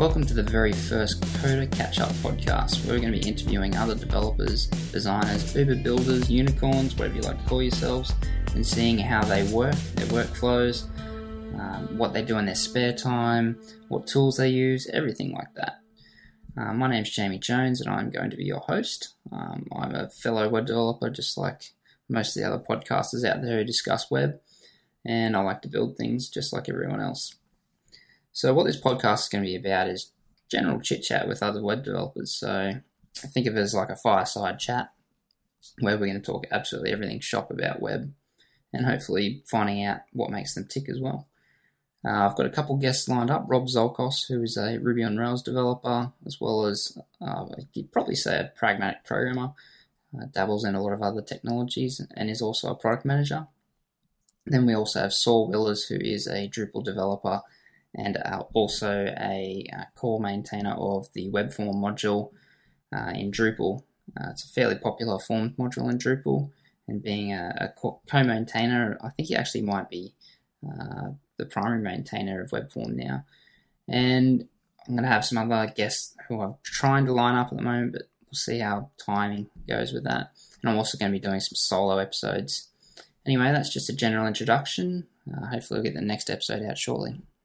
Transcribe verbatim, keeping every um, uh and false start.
Welcome to the very first Coder Catch-Up podcast, where we're going to be interviewing other developers, designers, Uber builders, unicorns, whatever you like to call yourselves, and seeing how they work, their workflows, um, what they do in their spare time, what tools they use, everything like that. Uh, my name's Jamie Jones, and I'm going to be your host. Um, I'm a fellow web developer, just like most of the other podcasters out there who discuss web, and I like to build things just like everyone else. So what this podcast is going to be about is general chit-chat with other web developers. So I think of it as like a fireside chat where we're going to talk absolutely everything shop about web and hopefully finding out what makes them tick as well. Uh, I've got a couple guests lined up. Rob Zolkos, who is a Ruby on Rails developer, as well as uh, you'd probably say a pragmatic programmer, uh, dabbles in a lot of other technologies and is also a product manager. Then we also have Saul Willers, who is a Drupal developer and uh, also a uh, core maintainer of the web form module uh, in Drupal. Uh, it's a fairly popular form module in Drupal, and being a, a co-maintainer, I think he actually might be uh, the primary maintainer of web form now. And I'm going to have some other guests who I'm trying to line up at the moment, but we'll see how timing goes with that. And I'm also going to be doing some solo episodes. Anyway, that's just a general introduction. Uh, hopefully we'll get the next episode out shortly.